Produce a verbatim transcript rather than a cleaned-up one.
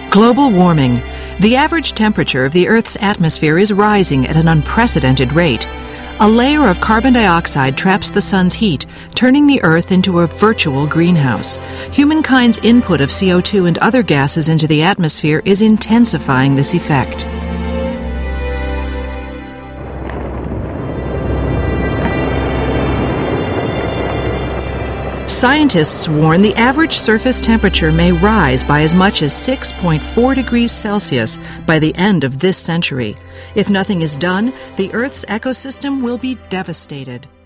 Global warming. The average temperature of the Earth's atmosphere is rising at an unprecedented rate. A layer of carbon dioxide traps the sun's heat, turning the Earth into a virtual greenhouse. Humankind's input of C O two and other gases into the atmosphere is intensifying this effect. Scientists warn the average surface temperature may rise by as much as six point four degrees Celsius by the end of this century. If nothing is done, the Earth's ecosystem will be devastated.